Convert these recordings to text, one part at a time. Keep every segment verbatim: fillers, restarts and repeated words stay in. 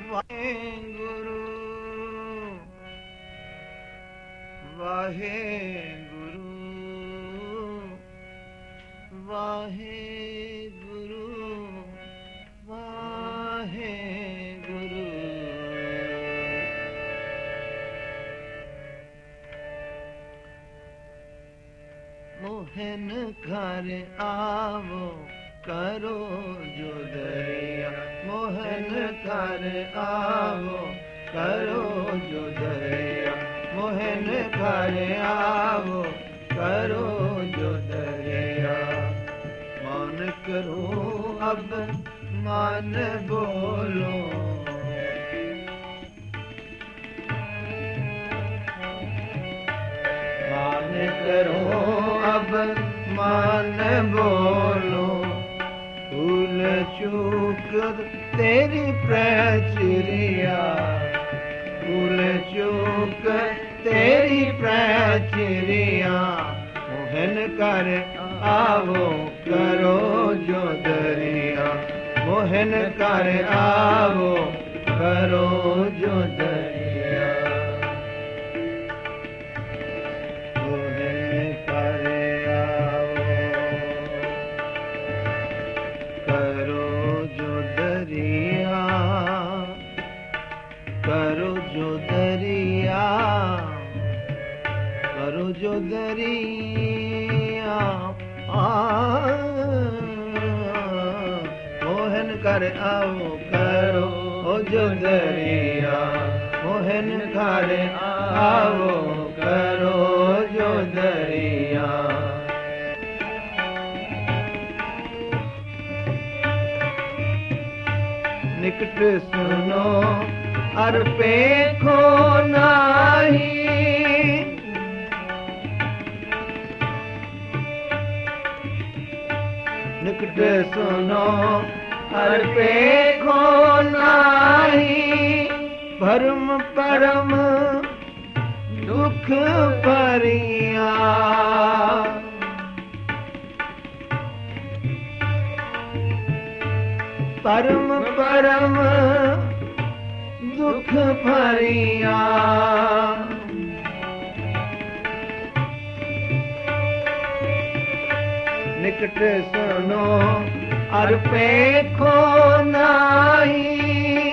ਵਾਹਿਗੁਰੂ ਵਾਹਿਗੁਰੂ ਵਾਹਿਗੁਰੂ ਵਾਹਿਗੁਰੂ मोहन घर आवो करो जो दरिया मोहन घर आवो करो जो दरिया मोहन घर आवो करो जो दरिया मान करो अब मान बोलो मान करो अब मान बोलो भूल चूक तेरी प्रचरिया भूल चूक तेरी प्रचरिया मोहन कर आवो करो जो दरिया मोहन कर आवो करो जो दरिया करो जो दरिया करो जो दरिया मोहन कर आओ करो जो दरिया मोहन कर आओ करो जो दरिया निकट सुनो अर पेखो नाही निकट सुनो अर पेखो नाही भरम परम दुख परिया परम परम दुख भरिया निकट सुनो अर पेखो नाही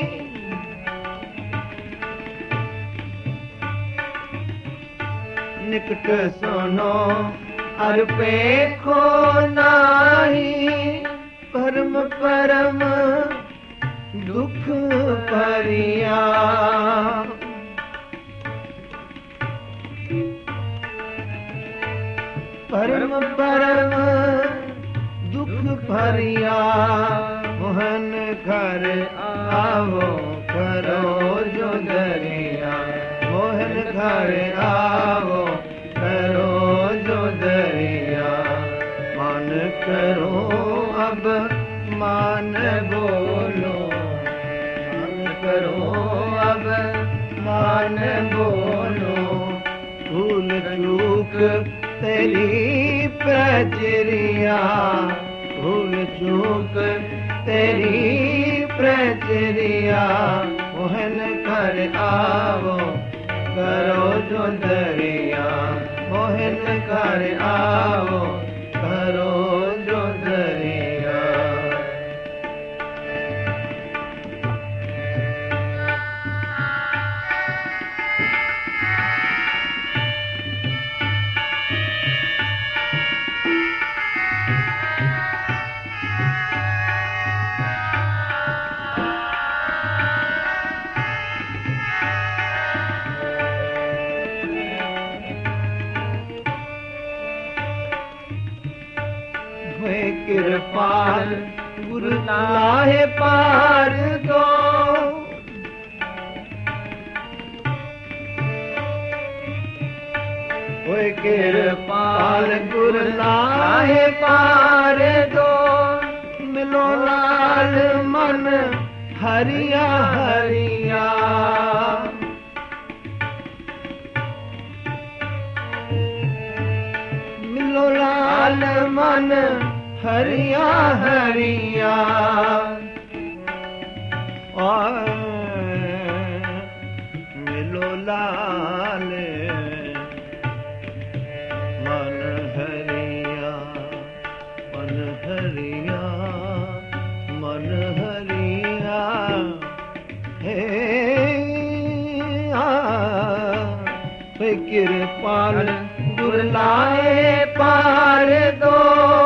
निकट सुनो अर पेखो नाही परम परम दुख परिया परम परम दुख परिया मोहन घर आवो करो जो दरिया मोहन घर आवो करो जो दरिया मान करो अब मान बोलो करो अब मान बोलो भूल चूक तेरी प्रचरिया भूल चूक तेरी प्रचरिया मोहन कर आवो करो जो दरिया मोहन कर आवो करो जो दरिया कृपाल गुरु लाहे पार दो ओए कृपाल गुरु लाहे पार दो मिलो लाल मन हरिया हरिया मिलो लाल मन हरिया हरिया मन हरिया मन हरिया हे आ कृपाल गुरलाए पार दो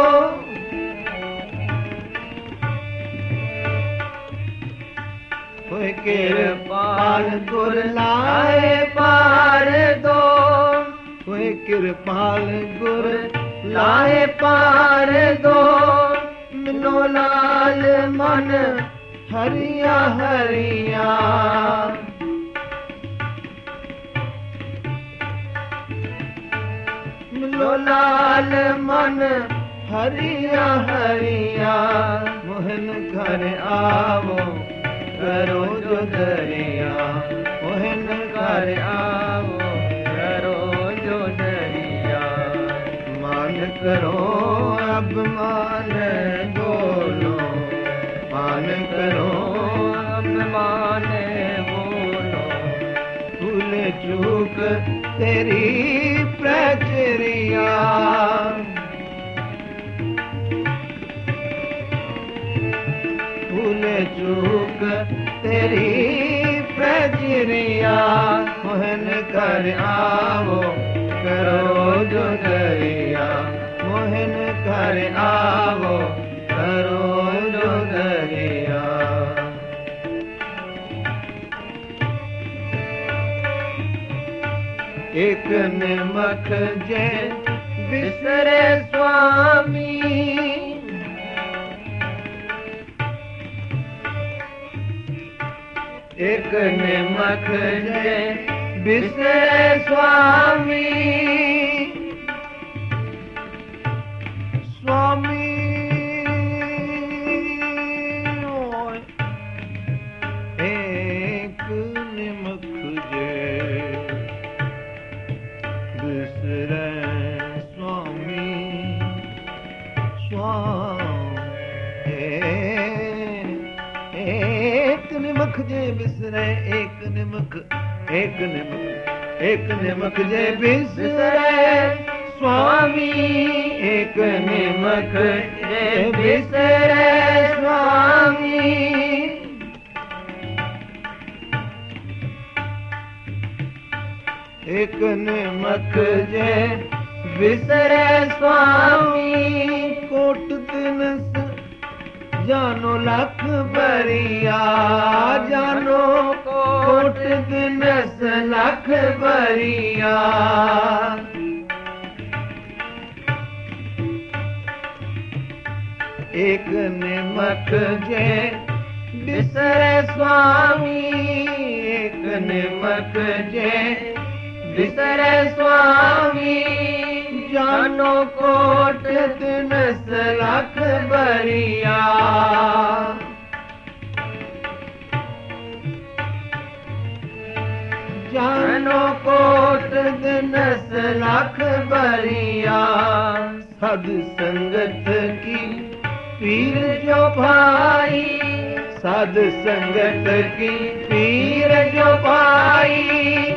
कृपाल गुरलाए पार दो कोई कृपाल गुर लाए पार दो मिलो लाल मन हरिया हरिया मिलो लाल मन हरिया हरिया मोहन घर आवो करो जो दरिया मोहन घर आवो करो जो दरिया मान करो अब मान बोलो मान करो अब मान बोलो भूल चूक तेरी प्रचरिया भूल चूक तेरी प्रचरिया मोहन कर आवो करो जो दरिया मोहन कर आवो करो जो दरिया एक निमक जे बिसरे स्वामी एक निमक जे बिसरे स्वामी स्वामी एक निमक जे बिसरे स्वामी स्वामी एक निमक जे बिसरे एक निमक एक निमक एक निमक जे बिसरे स्वामी एक निमक जे बिसरे स्वामी एक निमक जे बिसरे स्वामी कोट दिनस जानो लख बरिया जानो कोट दिनस लख बरिया एक निमक जे बिसरे स्वामी एक निमक जे बिसरे स्वामी जानो कोट दिनस लख बरिया जानो कोट दिनस लख बरिया सद संगत की पीर जो भाई सद संगत की पीर जो भाई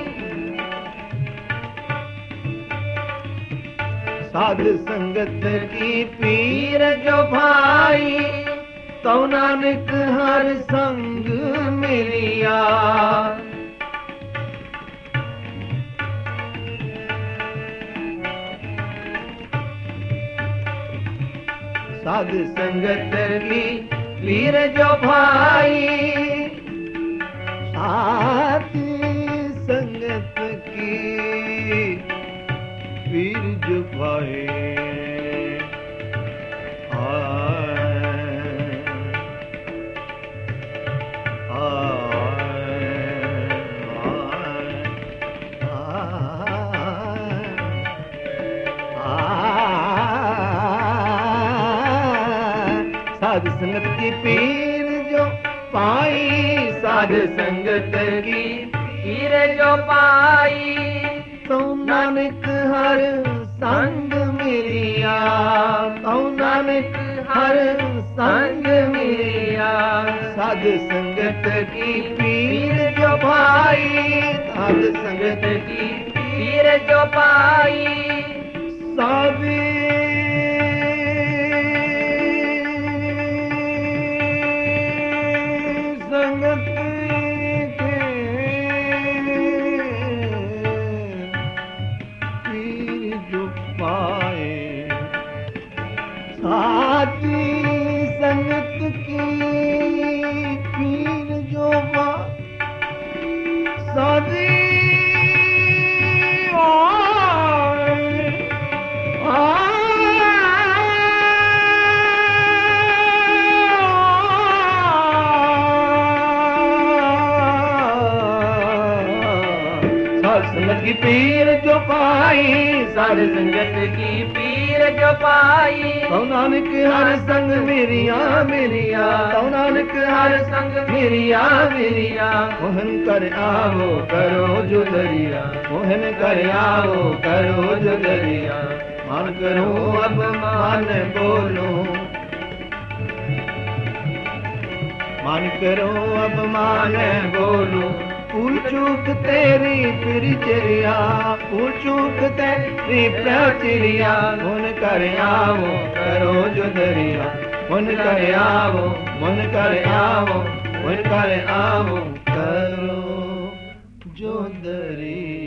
साध संगत की पीर जो भाई तो नानक हर संग मिलिया साध संगत की पीर जो भाई साध संगत की पीर जो भाई साध संगत की पीर जो पाई साध संगत की पीर जो पाई तो नानक हर संग मिलिया तो नानक हर संग मिलिया साध संगत की पीर जो भाई साध संगत की पीर जो पाई साबी संगत की पीर जो बा सादी संगत की पीर जो पाई साध संगत की पीर जो पाई तो नानक हर संग मेरिया मेरिया तो नानक हर संग मेरिया मेरिया मोहन कर आवो करो जो दरिया मोहन कर आवो करो जो दरिया मान करो अब मान बोलो मान करो अब मान बोलो भूल चूक तेरी परिचर्या भूल चूक तेरी परिचर्या मन कर आवो करो जो दरिया मन कर आवो मन कर आवो मन कर आवो करो जो दरिया।